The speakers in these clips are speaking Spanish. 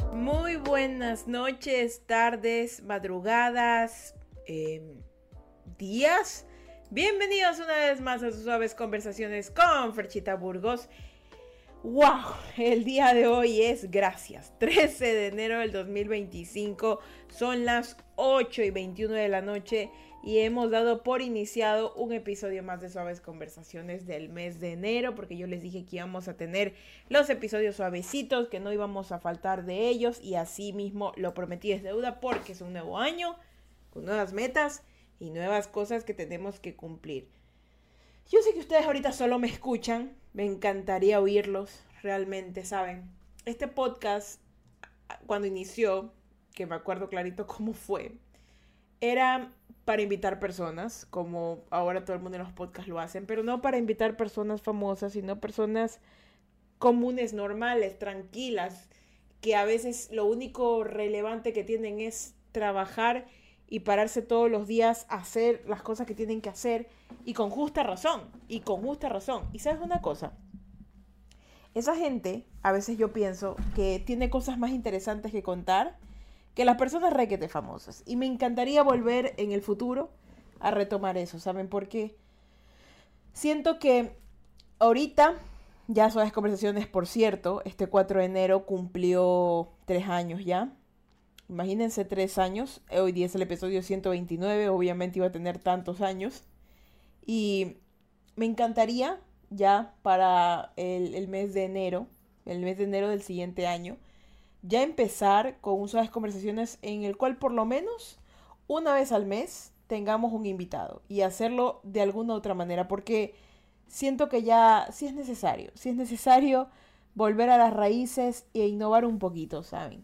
Muy buenas noches, tardes, madrugadas, días. Bienvenidos una vez más a sus suaves conversaciones con Ferchita Burgos. ¡Wow! El día de hoy es, gracias, 13 de enero del 2025. Son las 8:21 de la noche y hemos dado por iniciado un episodio más de Suaves Conversaciones del mes de enero, porque yo les dije que íbamos a tener los episodios suavecitos, que no íbamos a faltar de ellos, y así mismo lo prometí es deuda, porque es un nuevo año con nuevas metas y nuevas cosas que tenemos que cumplir. Yo sé que ustedes ahorita solo me escuchan, me encantaría oírlos, realmente, ¿saben? Este podcast, cuando inició, que me acuerdo clarito cómo fue, era para invitar personas, como ahora todo el mundo en los podcasts lo hacen, pero no para invitar personas famosas, sino personas comunes, normales, tranquilas, que a veces lo único relevante que tienen es trabajar y pararse todos los días a hacer las cosas que tienen que hacer, y con justa razón, y con justa razón. Y sabes una cosa, esa gente, a veces yo pienso que tiene cosas más interesantes que contar que las personas requete famosas. Y me encantaría volver en el futuro a retomar eso, ¿saben por qué? Siento que ahorita, ya Suaves Conversaciones, por cierto, este 4 de enero cumplió 3 años ya. Imagínense, 3 años. Hoy día es el episodio 129, obviamente iba a tener tantos años. Y me encantaría ya para el mes de enero, el mes de enero del siguiente año, ya empezar con unas conversaciones en el cual por lo menos una vez al mes tengamos un invitado y hacerlo de alguna otra manera, porque siento que ya sí es necesario volver a las raíces e innovar un poquito, ¿saben?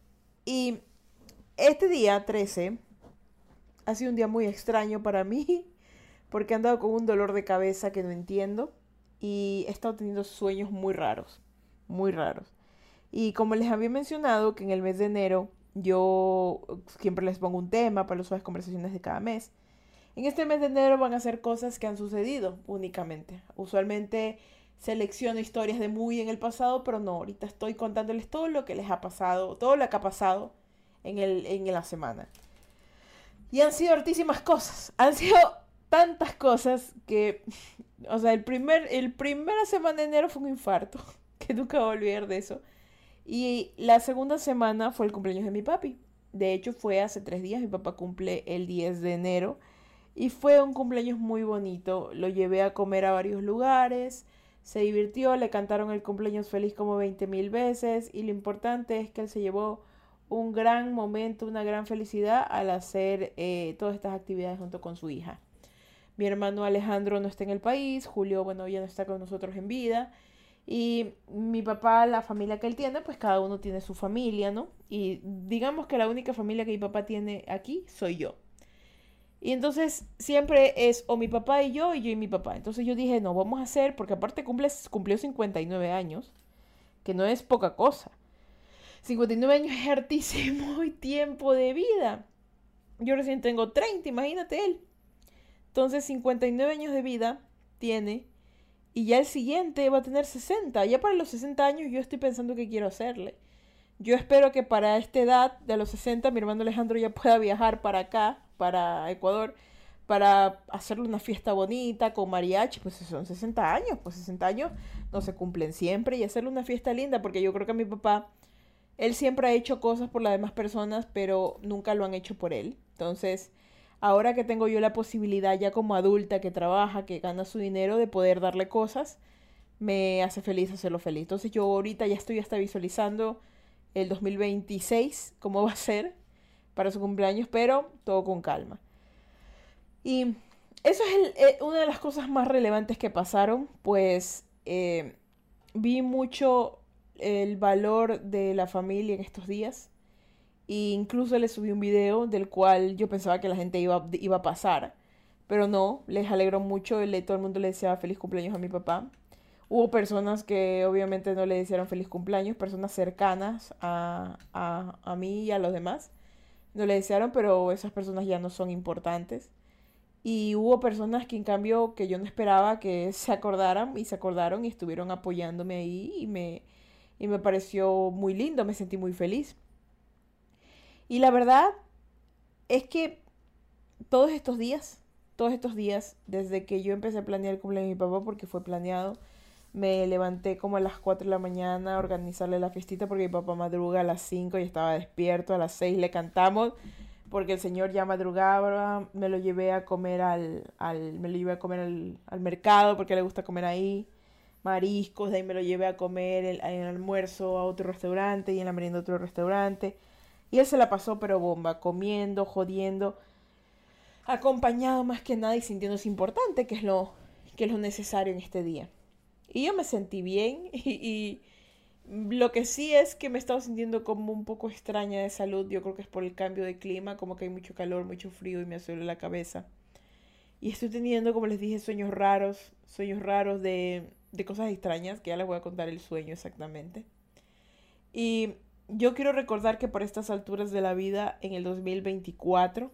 Y este día 13 ha sido un día muy extraño para mí, porque he andado con un dolor de cabeza que no entiendo y he estado teniendo sueños muy raros, muy raros. Y como les había mencionado que en el mes de enero yo siempre les pongo un tema para las suaves conversaciones de cada mes. En este mes de enero van a ser cosas que han sucedido únicamente. Usualmente selecciono historias de muy en el pasado, pero no, ahorita estoy contándoles todo lo que les ha pasado, todo lo que ha pasado en la semana. Y han sido hartísimas cosas, han sido tantas cosas que, o sea, el primera semana de enero fue un infarto, que nunca voy a olvidar de eso. Y la segunda semana fue el cumpleaños de mi papi. De hecho, fue hace 3 días. Mi papá cumple el 10 de enero. Y fue un cumpleaños muy bonito. Lo llevé a comer a varios lugares. Se divirtió, le cantaron el cumpleaños feliz como 20.000 veces. Y lo importante es que él se llevó un gran momento, una gran felicidad al hacer todas estas actividades junto con su hija. Mi hermano Alejandro no está en el país. Julio, bueno, ya no está con nosotros en vida. Y mi papá, la familia que él tiene, pues cada uno tiene su familia, ¿no? Y digamos que la única familia que mi papá tiene aquí soy yo. Y entonces siempre es o mi papá y yo y mi papá. Entonces yo dije, no, vamos a hacer, porque aparte cumplió 59 años, que no es poca cosa. 59 años es hartísimo y tiempo de vida. Yo recién tengo 30, imagínate él. Entonces 59 años de vida tiene. Y ya el siguiente va a tener 60. Ya para los 60 años yo estoy pensando qué quiero hacerle. Yo espero que para esta edad de los 60 mi hermano Alejandro ya pueda viajar para acá, para Ecuador, para hacerle una fiesta bonita con mariachi. Pues son 60 años, pues 60 años no se cumplen siempre, y hacerle una fiesta linda, porque yo creo que mi papá, él siempre ha hecho cosas por las demás personas, pero nunca lo han hecho por él. Entonces, ahora que tengo yo la posibilidad ya como adulta que trabaja, que gana su dinero, de poder darle cosas, me hace feliz hacerlo feliz. Entonces yo ahorita ya estoy hasta visualizando el 2026, cómo va a ser para su cumpleaños, pero todo con calma. Y eso es una de las cosas más relevantes que pasaron, pues vi mucho el valor de la familia en estos días. E incluso le subí un video del cual yo pensaba que la gente iba a pasar. Pero no, les alegró mucho. Todo el mundo le deseaba feliz cumpleaños a mi papá. Hubo personas que obviamente no le desearon feliz cumpleaños, personas cercanas a mí y a los demás. No le desearon, pero esas personas ya no son importantes. Y hubo personas que en cambio que yo no esperaba que se acordaran, y se acordaron y estuvieron apoyándome ahí, y me pareció muy lindo, me sentí muy feliz. Y la verdad es que todos todos estos días, desde que yo empecé a planear el cumpleaños de mi papá, porque fue planeado, me levanté como a las 4 de la mañana a organizarle la fiestita porque mi papá madruga a las 5 y estaba despierto, a las 6 le cantamos porque el señor ya madrugaba, me lo llevé a comer me lo llevé a comer al mercado porque le gusta comer ahí, mariscos, de ahí me lo llevé a comer en el almuerzo a otro restaurante y en la merienda a otro restaurante. Y él se la pasó pero bomba, comiendo, jodiendo, acompañado más que nada y sintiéndose importante, que es lo necesario en este día. Y yo me sentí bien y lo que sí es que me he estado sintiendo como un poco extraña de salud. Yo creo que es por el cambio de clima, como que hay mucho calor, mucho frío y me duele la cabeza. Y estoy teniendo, como les dije, sueños raros de cosas extrañas, que ya les voy a contar el sueño exactamente. Y yo quiero recordar que por estas alturas de la vida, en el 2024,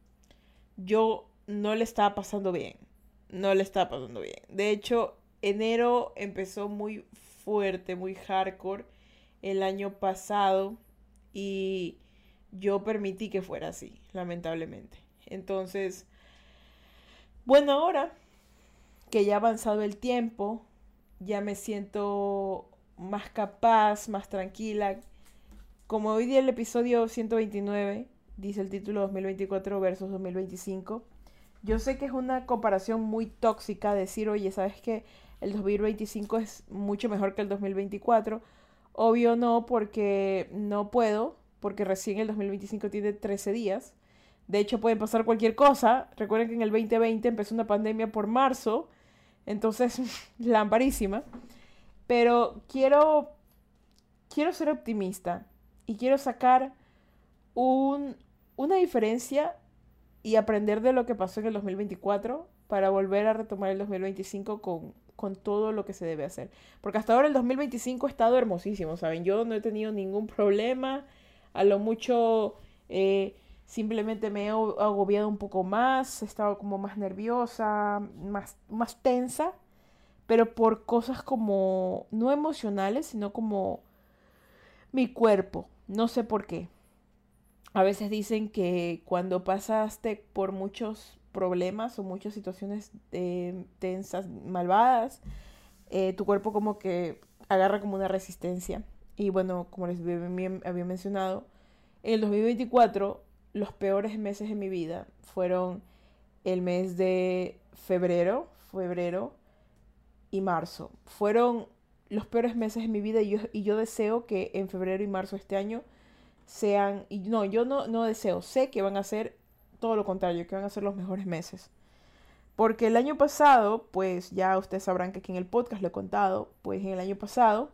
yo no le estaba pasando bien. No le estaba pasando bien. De hecho, enero empezó muy fuerte, muy hardcore el año pasado y yo permití que fuera así, lamentablemente. Entonces, bueno, ahora que ya ha avanzado el tiempo, ya me siento más capaz, más tranquila. Como hoy día el episodio 129 dice el título 2024 versus 2025, yo sé que es una comparación muy tóxica decir, oye, ¿sabes qué? El 2025 es mucho mejor que el 2024. Obvio no, porque no puedo, porque recién el 2025 tiene 13 días. De hecho, puede pasar cualquier cosa. Recuerden que en el 2020 empezó una pandemia por marzo, entonces, lamparísima. Pero quiero ser optimista y quiero sacar una diferencia y aprender de lo que pasó en el 2024 para volver a retomar el 2025 con todo lo que se debe hacer. Porque hasta ahora el 2025 ha estado hermosísimo, ¿saben? Yo no he tenido ningún problema. A lo mucho simplemente me he agobiado un poco más, he estado como más nerviosa, más tensa, pero por cosas como no emocionales, sino como mi cuerpo. No sé por qué. A veces dicen que cuando pasaste por muchos problemas o muchas situaciones tensas, malvadas, tu cuerpo como que agarra como una resistencia. Y bueno, como les había mencionado, en el 2024 los peores meses de mi vida fueron el mes de febrero y marzo. Fueron los peores meses de mi vida y yo deseo que en febrero y marzo de este año sean, y no, yo no deseo, sé que van a ser todo lo contrario, que van a ser los mejores meses. Porque el año pasado, pues ya ustedes sabrán que aquí en el podcast lo he contado, pues en el año pasado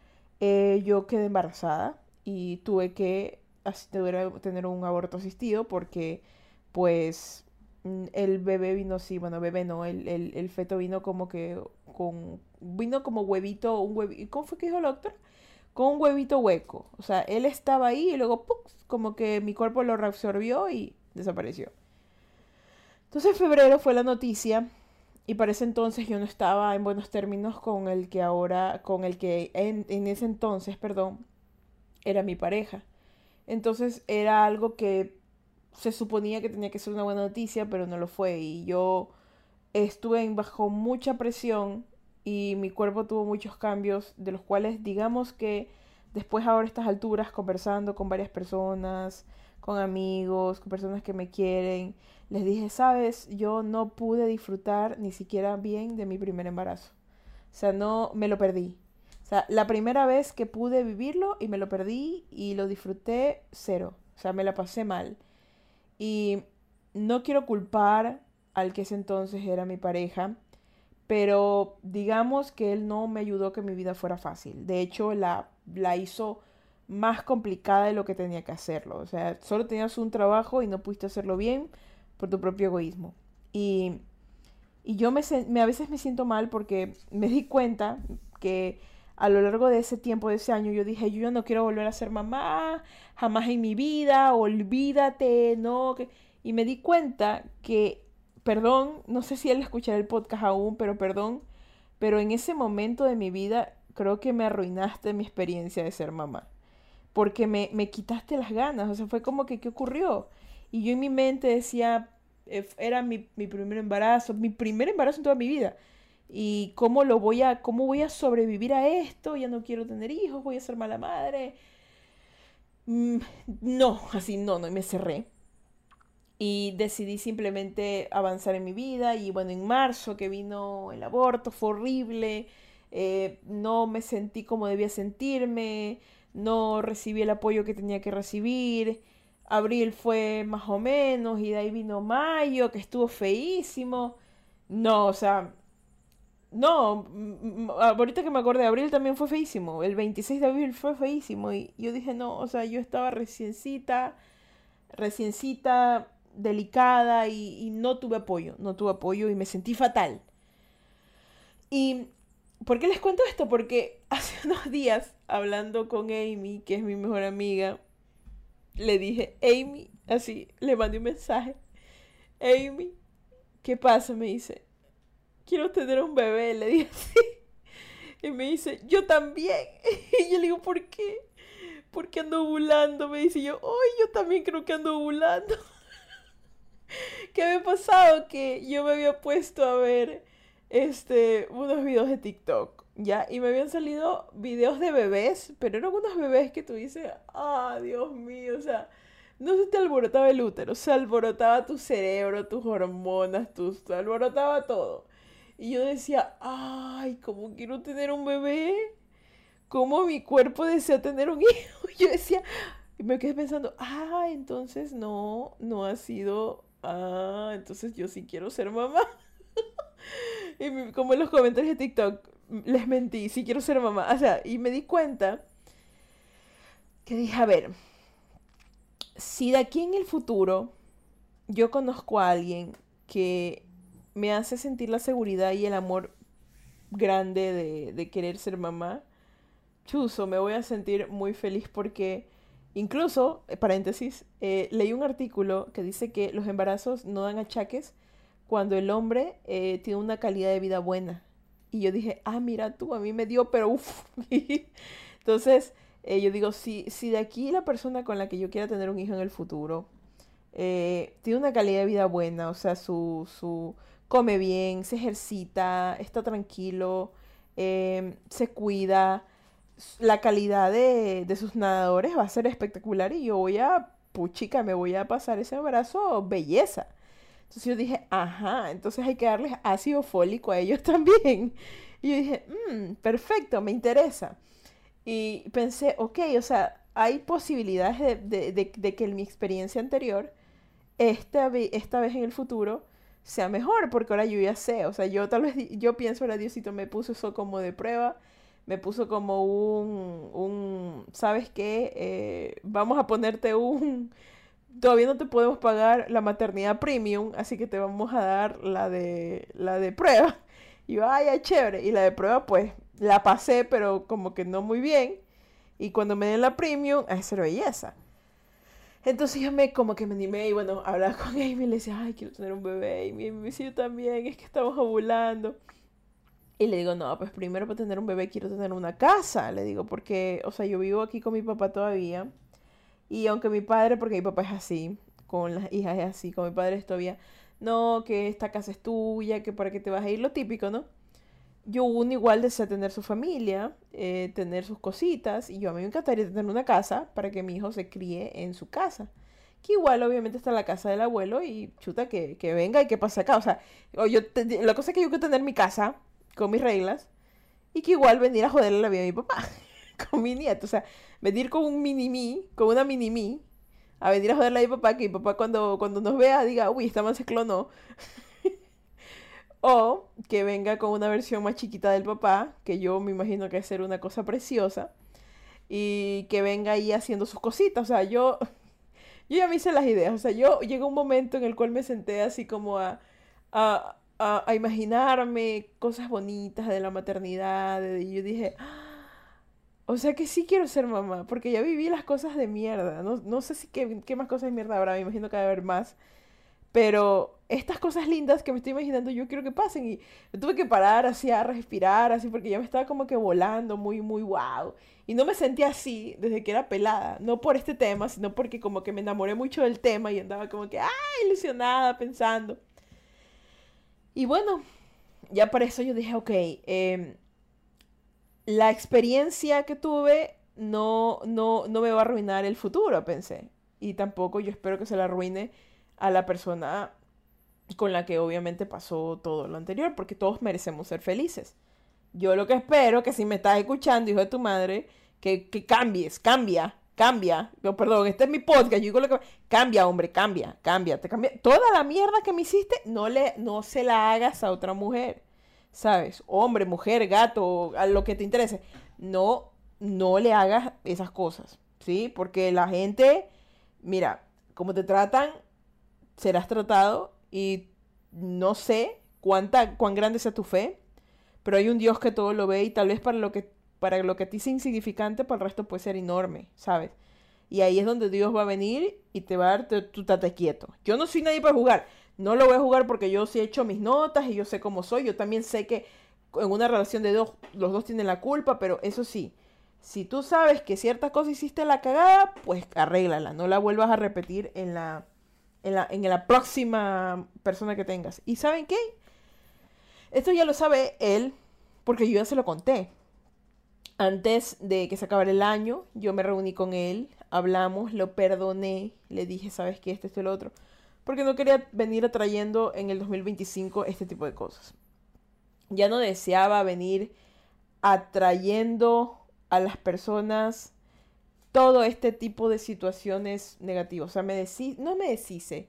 yo quedé embarazada y tuve que tener un aborto asistido porque pues el bebé vino, sí, bueno, bebé no, el feto vino como que vino como huevito, ¿cómo fue que dijo el doctor? Con un huevito hueco. O sea, él estaba ahí y luego ¡pum! Como que mi cuerpo lo reabsorbió y desapareció. Entonces en febrero fue la noticia y para ese entonces yo no estaba en buenos términos con el que en ese entonces, perdón, era mi pareja. Entonces era algo que se suponía que tenía que ser una buena noticia, pero no lo fue. Y yo estuve bajo mucha presión y mi cuerpo tuvo muchos cambios, de los cuales digamos que después ahora a estas alturas, conversando con varias personas, con amigos, con personas que me quieren, les dije, sabes, yo no pude disfrutar ni siquiera bien de mi primer embarazo. O sea, no, me lo perdí. O sea, la primera vez que pude vivirlo y me lo perdí y lo disfruté cero. O sea, me la pasé mal. Y no quiero culpar al que ese entonces era mi pareja, pero digamos que él no me ayudó a que mi vida fuera fácil. De hecho, la hizo más complicada de lo que tenía que hacerlo. O sea, solo tenías un trabajo y no pudiste hacerlo bien por tu propio egoísmo. Y, y yo a veces me siento mal porque me di cuenta que a lo largo de ese tiempo, de ese año, yo dije, yo ya no quiero volver a ser mamá, jamás en mi vida, olvídate, no. Y me di cuenta que, perdón, no sé si él escuchará el podcast aún, pero perdón, pero en ese momento de mi vida creo que me arruinaste mi experiencia de ser mamá. Porque me quitaste las ganas, o sea, fue como que, ¿qué ocurrió? Y yo en mi mente decía, era mi primer embarazo en toda mi vida. ¿Y cómo voy a sobrevivir a esto? Ya no quiero tener hijos, voy a ser mala madre. Mm, no, así no, y me cerré. Y decidí simplemente avanzar en mi vida. Y bueno, en marzo que vino el aborto, fue horrible. No me sentí como debía sentirme. No recibí el apoyo que tenía que recibir. Abril fue más o menos. Y de ahí vino mayo, que estuvo feísimo. No, o sea, no. Ahorita que me acordé, abril también fue feísimo. El 26 de abril fue feísimo. Y yo dije, no, o sea, yo estaba reciencita, delicada y no tuve apoyo y me sentí fatal. ¿Y por qué les cuento esto? Porque hace unos días, hablando con Amy, que es mi mejor amiga, le dije, Amy, así, le mandé un mensaje, Amy, ¿qué pasa? Me dice, quiero tener un bebé, le dije así. Y me dice, yo también. Y yo le digo, ¿por qué? Porque ando ovulando, me dice yo, hoy yo también creo que ando ovulando. ¿Qué me ha pasado? Que yo me había puesto a ver unos videos de TikTok, ¿ya? Y me habían salido videos de bebés, pero eran unos bebés que tú dices, ah, Dios mío, o sea, no se te alborotaba el útero, se alborotaba tu cerebro, tus hormonas, se alborotaba todo. Y yo decía, ay, ¿cómo quiero tener un bebé? ¿Cómo mi cuerpo desea tener un hijo? Yo decía, y me quedé pensando, ah, entonces no ha sido, ah, entonces yo sí quiero ser mamá. Y como en los comentarios de TikTok, les mentí, sí quiero ser mamá. O sea, y me di cuenta que dije, a ver, si de aquí en el futuro yo conozco a alguien que me hace sentir la seguridad y el amor grande de querer ser mamá, chuzo, me voy a sentir muy feliz porque incluso, paréntesis, leí un artículo que dice que los embarazos no dan achaques cuando el hombre tiene una calidad de vida buena. Y yo dije, ah, mira tú, a mí me dio, pero uff. Entonces, yo digo, si de aquí la persona con la que yo quiera tener un hijo en el futuro tiene una calidad de vida buena, o sea, come bien, se ejercita, está tranquilo, se cuida, la calidad de sus nadadores va a ser espectacular y yo puchica, me voy a pasar ese embarazo belleza. Entonces yo dije, ajá, entonces hay que darles ácido fólico a ellos también. Y yo dije, perfecto, me interesa. Y pensé, ok, o sea, hay posibilidades de que en mi experiencia anterior, esta vez en el futuro, sea mejor, porque ahora yo ya sé, o sea, yo tal vez, yo pienso, ahora Diosito me puso eso como de prueba, me puso como ¿sabes qué? Vamos a ponerte todavía no te podemos pagar la maternidad premium, así que te vamos a dar la de prueba. Y yo, ay, ya, chévere. Y la de prueba, pues, la pasé, pero como que no muy bien. Y cuando me den la premium, a ser belleza. Entonces yo como que me animé y bueno, hablaba con Amy y le decía, ay, quiero tener un bebé. Y me decía, yo también, es que estamos ovulando. Y le digo, no, pues primero para tener un bebé quiero tener una casa. Le digo, porque, o sea, yo vivo aquí con mi papá todavía. Y aunque mi padre, porque mi papá es así, con las hijas es así, con mi padre es todavía, no, que esta casa es tuya, que para qué te vas a ir, lo típico, ¿no? Yo uno igual desea tener su familia, tener sus cositas, y yo a mí me encantaría tener una casa para que mi hijo se críe en su casa. Que igual obviamente está la casa del abuelo y chuta que venga y que pase acá. O sea, la cosa es que yo quiero tener mi casa con mis reglas y que igual venir a joderle la vida a mi papá con mi nieto. O sea, venir con un mini-me, con una mini-me, a venir a joderle a mi papá, que mi papá cuando nos vea diga, uy, esta man se clonó. O que venga con una versión más chiquita del papá, que yo me imagino que va a ser una cosa preciosa, y que venga ahí haciendo sus cositas. O sea, yo ya me hice las ideas. O sea, yo llegó un momento en el cual me senté así como a imaginarme cosas bonitas de la maternidad. Y yo dije, o sea que sí quiero ser mamá, porque ya viví las cosas de mierda. No sé si qué más cosas de mierda habrá, me imagino que va a haber más. Pero estas cosas lindas que me estoy imaginando, yo quiero que pasen. Y me tuve que parar así a respirar, así, porque ya me estaba como que volando, muy, muy wow. Y no me sentía así desde que era pelada. No por este tema, sino porque como que me enamoré mucho del tema y andaba como que, ilusionada, pensando. Y bueno, ya para eso yo dije, ok, la experiencia que tuve no me va a arruinar el futuro, pensé. Y tampoco yo espero que se la arruine a la persona con la que obviamente pasó todo lo anterior, porque todos merecemos ser felices. Yo lo que espero que si me estás escuchando, hijo de tu madre, que cambies, cambia. Yo, perdón, este es mi podcast, yo digo lo que... Cambia, hombre, cambia. Toda la mierda que me hiciste, no se la hagas a otra mujer, ¿sabes? Hombre, mujer, gato, a lo que te interese. No le hagas esas cosas, ¿sí? Porque la gente, mira, como te tratan, serás tratado y no sé cuán grande sea tu fe, pero hay un Dios que todo lo ve y tal vez para lo que a ti es insignificante, para el resto puede ser enorme, ¿sabes? Y ahí es donde Dios va a venir y te va a dar, tú estate quieto. Yo no soy nadie para jugar, no lo voy a jugar porque yo sí he hecho mis notas y yo sé cómo soy, yo también sé que en una relación de dos, los dos tienen la culpa, pero eso sí, si tú sabes que ciertas cosas hiciste la cagada, pues arréglala, no la vuelvas a repetir en la próxima persona que tengas. ¿Y saben qué? Esto ya lo sabe él, porque yo ya se lo conté. Antes de que se acabara el año, yo me reuní con él, hablamos, lo perdoné, le dije, ¿sabes qué? Esto y lo otro. Porque no quería venir atrayendo en el 2025 este tipo de cosas. Ya no deseaba venir atrayendo a las personas todo este tipo de situaciones negativas. O sea, no me deshice.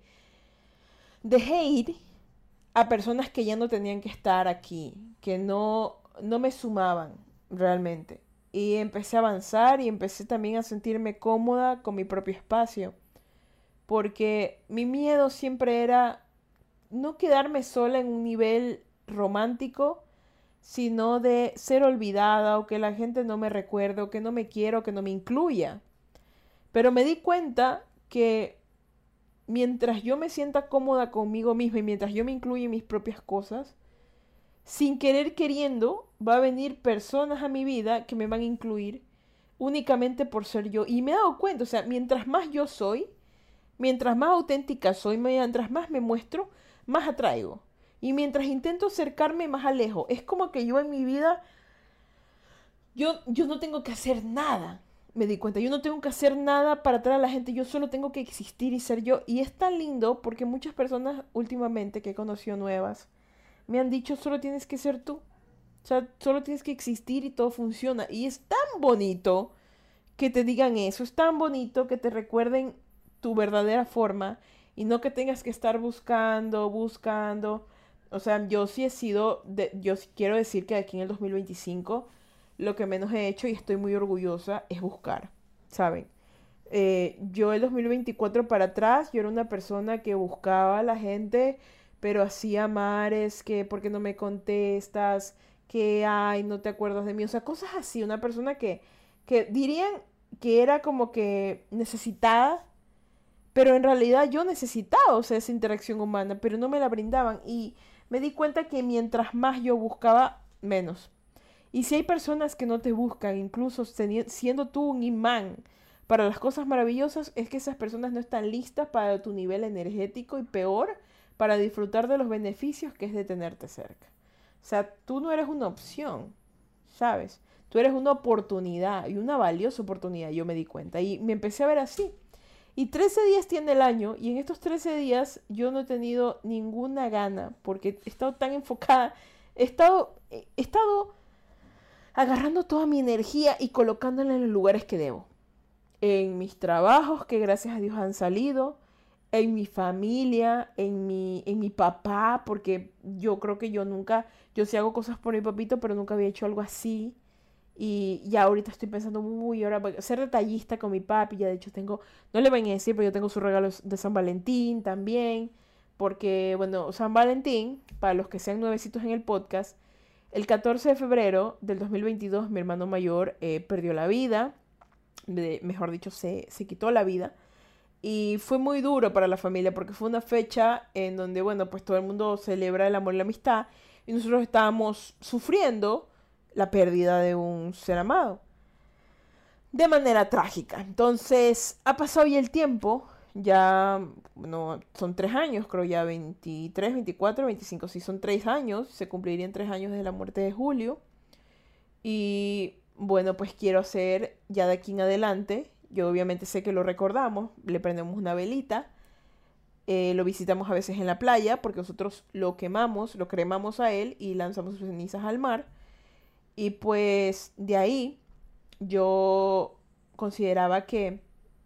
Dejé ir a personas que ya no tenían que estar aquí, que no me sumaban realmente. Y empecé a avanzar y empecé también a sentirme cómoda con mi propio espacio. Porque mi miedo siempre era no quedarme sola en un nivel romántico, sino de ser olvidada o que la gente no me recuerde o que no me quiera o que no me incluya. Pero me di cuenta que mientras yo me sienta cómoda conmigo misma y mientras yo me incluya en mis propias cosas, sin querer queriendo, va a venir personas a mi vida que me van a incluir únicamente por ser yo. Y me he dado cuenta, o sea, mientras más yo soy, mientras más auténtica soy, mientras más me muestro, más atraigo. Y mientras intento acercarme, más alejo. Es como que yo en mi vida, yo no tengo que hacer nada. Me di cuenta, yo no tengo que hacer nada para atraer a la gente, yo solo tengo que existir y ser yo. Y es tan lindo porque muchas personas últimamente que he conocido nuevas me han dicho, solo tienes que ser tú. O sea, solo tienes que existir y todo funciona. Y es tan bonito que te digan eso, es tan bonito que te recuerden tu verdadera forma y no que tengas que estar buscando. O sea, yo sí he sido, yo sí quiero decir que aquí en el 2025 lo que menos he hecho y estoy muy orgullosa es buscar, ¿saben? Yo el 2024 para atrás, yo era una persona que buscaba a la gente, pero hacía mares, que ¿por qué no me contestas? Que, ay, no te acuerdas de mí. O sea, cosas así. Una persona que dirían que era como que necesitada, pero en realidad yo necesitaba, o sea, esa interacción humana, pero no me la brindaban. Y me di cuenta que mientras más yo buscaba, menos. Y si hay personas que no te buscan, incluso siendo tú un imán para las cosas maravillosas, es que esas personas no están listas para tu nivel energético y peor, para disfrutar de los beneficios que es de tenerte cerca. O sea, tú no eres una opción, ¿sabes? Tú eres una oportunidad y una valiosa oportunidad, yo me di cuenta. Y me empecé a ver así. Y 13 días tiene el año y en estos 13 días yo no he tenido ninguna gana porque he estado tan enfocada, he estado agarrando toda mi energía y colocándola en los lugares que debo. En mis trabajos que gracias a Dios han salido, en mi familia, en mi papá, porque yo creo que yo sí hago cosas por mi papito, pero nunca había hecho algo así. Y ya ahorita estoy pensando, uy, ahora voy a ser detallista con mi papi. Ya de hecho no le van a decir, pero yo tengo sus regalos de San Valentín también. Porque, bueno, San Valentín, para los que sean nuevecitos en el podcast, el 14 de febrero del 2022 mi hermano mayor perdió la vida. Mejor dicho, se quitó la vida. Y fue muy duro para la familia porque fue una fecha en donde, bueno, pues todo el mundo celebra el amor y la amistad y nosotros estábamos sufriendo la pérdida de un ser amado de manera trágica. Entonces, ha pasado ya el tiempo, ya, bueno, son 3 años, creo ya 23, 24, 25, sí, son 3 años, se cumplirían 3 años de la muerte de Julio. Y bueno, pues quiero hacer ya de aquí en adelante, yo obviamente sé que lo recordamos, le prendemos una velita, lo visitamos a veces en la playa, porque nosotros lo quemamos, lo cremamos a él y lanzamos sus cenizas al mar. Y pues de ahí yo consideraba que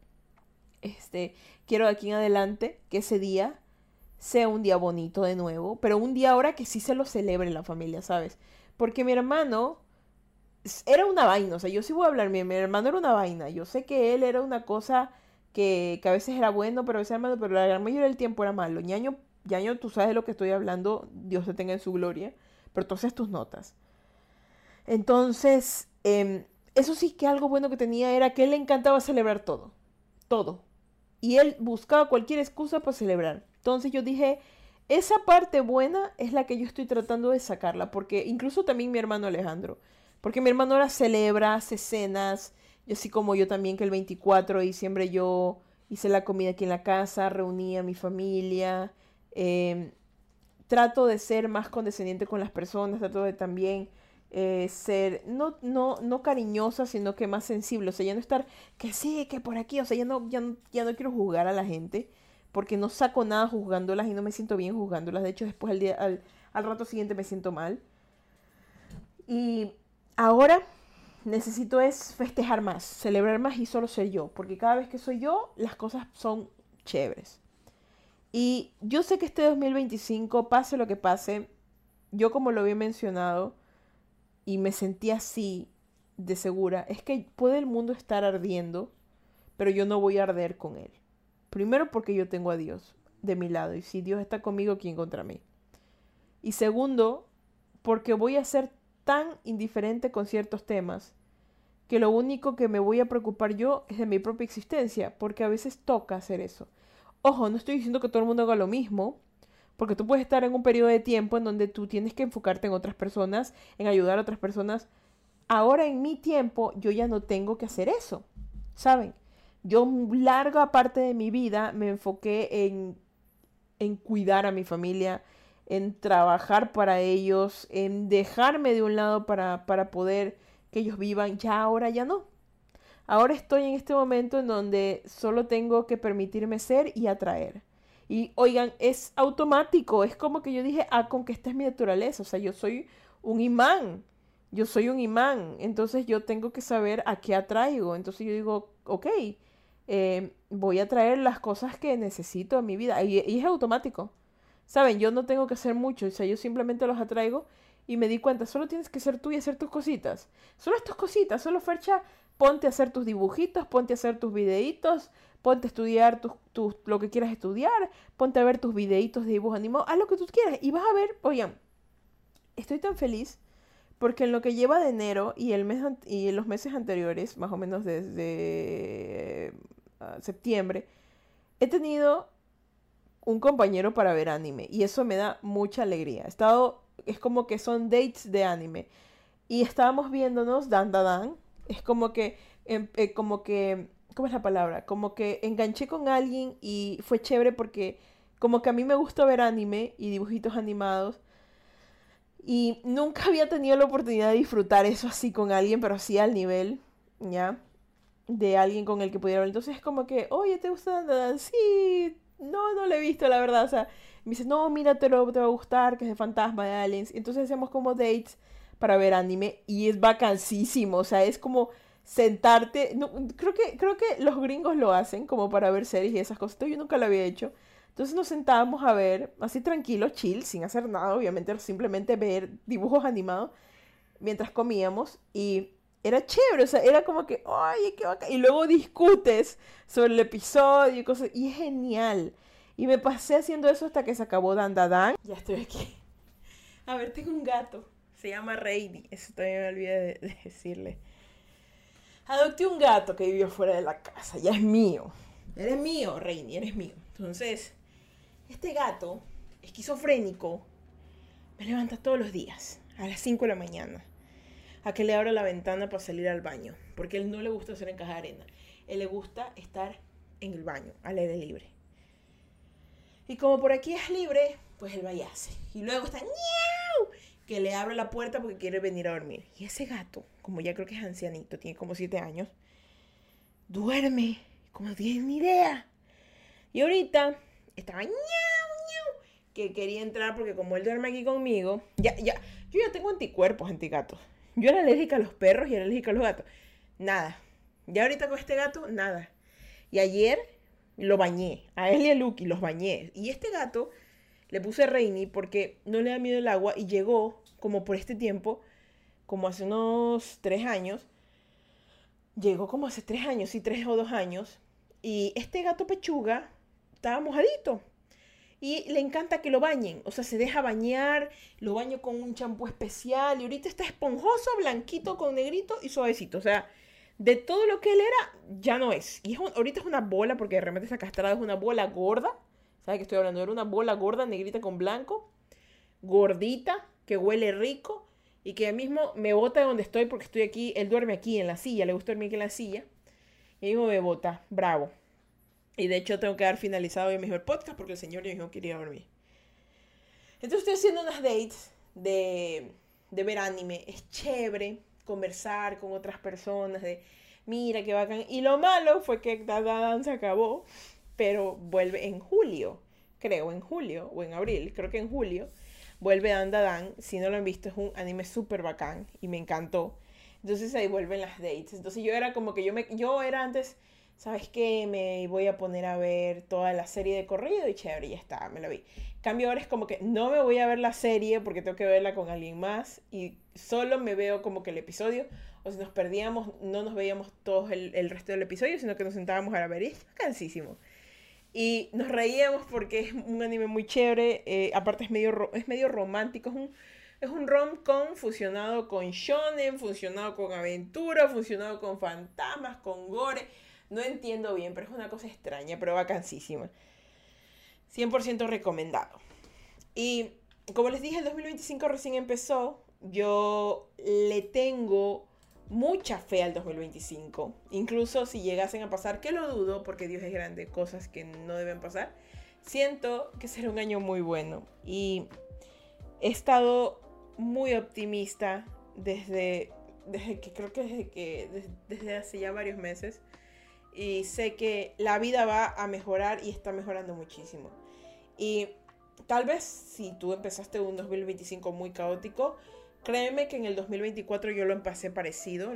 quiero de aquí en adelante que ese día sea un día bonito de nuevo, pero un día ahora que sí se lo celebre en la familia, ¿sabes? Porque mi hermano era una vaina, o sea, yo sí voy a hablar, mi hermano era una vaina, yo sé que él era una cosa que a veces era bueno, pero a veces era malo, pero la gran mayoría del tiempo era malo. Ñaño, Ñaño, tú sabes de lo que estoy hablando, Dios te tenga en su gloria, pero entonces tus notas. Entonces, eso sí que algo bueno que tenía era que él le encantaba celebrar todo, todo. Y él buscaba cualquier excusa para celebrar. Entonces yo dije, esa parte buena es la que yo estoy tratando de sacarla, porque incluso también mi hermano Alejandro, porque mi hermano ahora celebra, hace cenas, y así como yo también que el 24 de diciembre yo hice la comida aquí en la casa, reuní a mi familia, trato de ser más condescendiente con las personas, trato de también ser, no cariñosa, sino que más sensible, o sea, ya no estar que sí, que por aquí, o sea, ya no quiero juzgar a la gente, porque no saco nada juzgándolas y no me siento bien juzgándolas, de hecho después al rato siguiente me siento mal. Y ahora necesito es festejar más, celebrar más y solo ser yo, porque cada vez que soy yo, las cosas son chéveres. Y yo sé que este 2025, pase lo que pase, yo como lo había mencionado, y me sentí así de segura, es que puede el mundo estar ardiendo, pero yo no voy a arder con él. Primero porque yo tengo a Dios de mi lado, y si Dios está conmigo, ¿quién contra mí? Y segundo, porque voy a ser tan indiferente con ciertos temas que lo único que me voy a preocupar yo es de mi propia existencia, porque a veces toca hacer eso. Ojo, no estoy diciendo que todo el mundo haga lo mismo, porque tú puedes estar en un periodo de tiempo en donde tú tienes que enfocarte en otras personas, en ayudar a otras personas. Ahora en mi tiempo yo ya no tengo que hacer eso, ¿saben? Yo larga parte de mi vida me enfoqué en cuidar a mi familia, en trabajar para ellos, en dejarme de un lado para poder que ellos vivan. Ya ahora ya no. Ahora estoy en este momento en donde solo tengo que permitirme ser y atraer. Y oigan, es automático, es como que yo dije, con que esta es mi naturaleza, o sea, yo soy un imán, yo soy un imán, entonces yo tengo que saber a qué atraigo, entonces yo digo, ok, voy a traer las cosas que necesito en mi vida, y es automático, ¿saben? Yo no tengo que hacer mucho, o sea, yo simplemente los atraigo y me di cuenta, solo tienes que ser tú y hacer tus cositas, solo tus cositas, solo Fercha, ponte a hacer tus dibujitos, ponte a hacer tus videitos, ponte a estudiar lo que quieras estudiar, ponte a ver tus videitos de dibujos animados, haz lo que tú quieras y vas a ver, oigan, estoy tan feliz porque en lo que lleva de enero y, y los meses anteriores, más o menos desde septiembre, he tenido un compañero para ver anime y eso me da mucha alegría. Es como que son dates de anime y estábamos viéndonos Dan Dan Dan. Es como que, ¿cómo es la palabra? Como que enganché con alguien y fue chévere porque como que a mí me gusta ver anime y dibujitos animados y nunca había tenido la oportunidad de disfrutar eso así con alguien, pero así al nivel, ¿ya? De alguien con el que pudiera hablar. Entonces es como que, oye, ¿te gusta Dan Dan Dan? Sí, no lo he visto, la verdad. O sea, me dice, no, míratelo, te va a gustar, que es de fantasma, de aliens. Entonces hacemos como dates para ver anime y es vacancísimo. O sea, es como sentarte. No, creo que los gringos lo hacen como para ver series y esas cosas. Yo nunca lo había hecho. Entonces nos sentábamos a ver, así tranquilos, chill, sin hacer nada, obviamente, simplemente ver dibujos animados mientras comíamos y era chévere, o sea, era como que, oye, qué bacán. Y luego discutes sobre el episodio y cosas, y es genial. Y me pasé haciendo eso hasta que se acabó Dan Dan Dan. Ya estoy aquí. A ver, tengo un gato. Se llama Reini. Eso también me olvidé de decirle. Adopté un gato que vivió fuera de la casa. Ya es mío. Eres mío, Reini, eres mío. Entonces, este gato esquizofrénico me levanta todos los días a las 5 de la mañana a que le abra la ventana para salir al baño, porque a él no le gusta hacer en caja de arena. A él le gusta estar en el baño, al aire libre. Y como por aquí es libre, pues él va y hace. Y luego está ¡miau! Que le abre la puerta porque quiere venir a dormir. Y ese gato, como ya creo que es ancianito, tiene como 7 años, duerme como no tiene ni idea. Y ahorita estaba ¡miau! Que quería entrar porque como él duerme aquí conmigo, yo ya tengo anticuerpos antigatos. Yo era alérgica a los perros y era alérgica a los gatos. Nada. Ya ahorita con este gato, nada. Y ayer lo bañé. A él y a Lucky los bañé. Y este gato le puse Reini porque no le da miedo el agua y llegó como por este tiempo, como hace unos 3 años. Llegó como hace 3 años, sí, 3 o 2 años. Y este gato pechuga estaba mojadito. Y le encanta que lo bañen. O sea, se deja bañar, lo baño con un champú especial. Y ahorita está esponjoso, blanquito, con negrito y suavecito. O sea, de todo lo que él era, ya no es. Y ahorita es una bola, porque de repente está castrado, es una bola gorda. ¿Sabes qué estoy hablando? Era una bola gorda, negrita con blanco. Gordita, que huele rico. Y que mismo me bota de donde estoy, porque estoy aquí. Él duerme aquí en la silla, le gusta dormir aquí en la silla. Y mismo me bota, bravo. Y de hecho tengo que dar finalizado hoy mismo el podcast porque el señor ya mismo quería dormir. Entonces estoy haciendo unas dates de ver anime. Es chévere conversar con otras personas de mira qué bacán. Y lo malo fue que Dandadan se acabó, pero vuelve en julio. Creo, en julio o en abril. Creo que en julio vuelve Dandadan. Si no lo han visto, es un anime súper bacán y me encantó. Entonces ahí vuelven las dates. Entonces yo era como que yo era antes... ¿Sabes qué? Me voy a poner a ver toda la serie de corrido y chévere, ya está, me la vi. Cambio ahora es como que no me voy a ver la serie porque tengo que verla con alguien más y solo me veo como que el episodio, o si nos perdíamos, no nos veíamos todos el resto del episodio, sino que nos sentábamos a ver y es cansísimo. Y nos reíamos porque es un anime muy chévere, aparte es medio romántico, es un rom-com fusionado con shonen, fusionado con aventura, fusionado con fantasmas, con gore. No entiendo bien, pero es una cosa extraña, pero vacancísima. 100% recomendado. Y como les dije, el 2025 recién empezó. Yo le tengo mucha fe al 2025. Incluso si llegasen a pasar, que lo dudo, porque Dios es grande, cosas que no deben pasar. Siento que será un año muy bueno. Y he estado muy optimista desde hace ya varios meses. Y sé que la vida va a mejorar y está mejorando muchísimo. Y tal vez si tú empezaste un 2025 muy caótico, créeme que en el 2024 yo lo empecé parecido.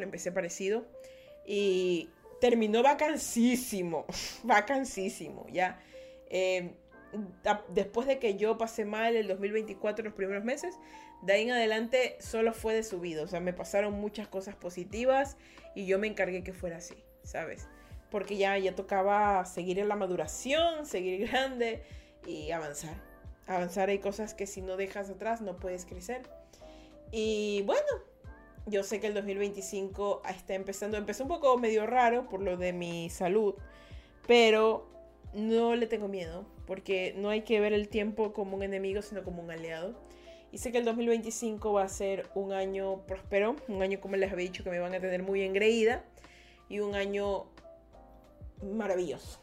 Y terminó vacancísimo, ¿ya? Después de que yo pasé mal el 2024 los primeros meses, de ahí en adelante solo fue de subido. O sea, me pasaron muchas cosas positivas y yo me encargué que fuera así, ¿sabes? Porque ya tocaba seguir en la maduración, seguir grande y avanzar. Avanzar, hay cosas que si no dejas atrás no puedes crecer. Y bueno, yo sé que el 2025 empezó un poco medio raro por lo de mi salud, pero no le tengo miedo, porque no hay que ver el tiempo como un enemigo, sino como un aliado. Y sé que el 2025 va a ser un año próspero, un año como les había dicho que me van a tener muy engreída y un año maravilloso.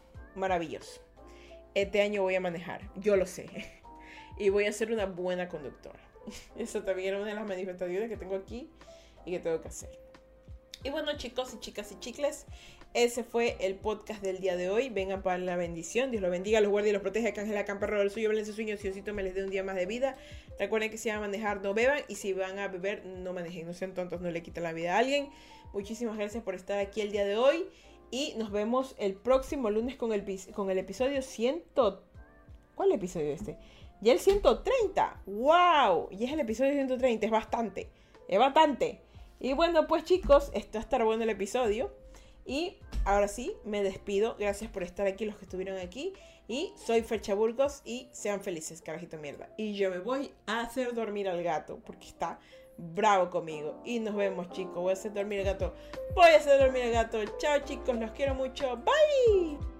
Este año voy a manejar, yo lo sé, y voy a ser una buena conductora. Eso también era una de las manifestaciones que tengo aquí y que tengo que hacer. Y bueno, chicos y chicas y chicles, ese fue el podcast del día de hoy. Vengan para la bendición. Dios los bendiga, los guarde y los proteja. Que Ángel acampe alrededor del suyo, velen sueños, Diosito me les dé un día más de vida. Recuerden que si van a manejar, no beban. Y si van a beber, no manejen. No sean tontos, no le quiten la vida a alguien. Muchísimas gracias por estar aquí el día de hoy. Y nos vemos el próximo lunes con el episodio 100. ¿Cuál episodio es este? Ya el 130. ¡Wow! Ya es el episodio 130. Es bastante. Y bueno, pues chicos, esto va a estar bueno el episodio. Y ahora sí, me despido. Gracias por estar aquí, los que estuvieron aquí. Y soy Fercha Burgos y sean felices, carajito mierda. Y yo me voy a hacer dormir al gato porque está bravo conmigo. Y nos vemos, chicos. Voy a hacer dormir al gato. Chao, chicos. Los quiero mucho. Bye.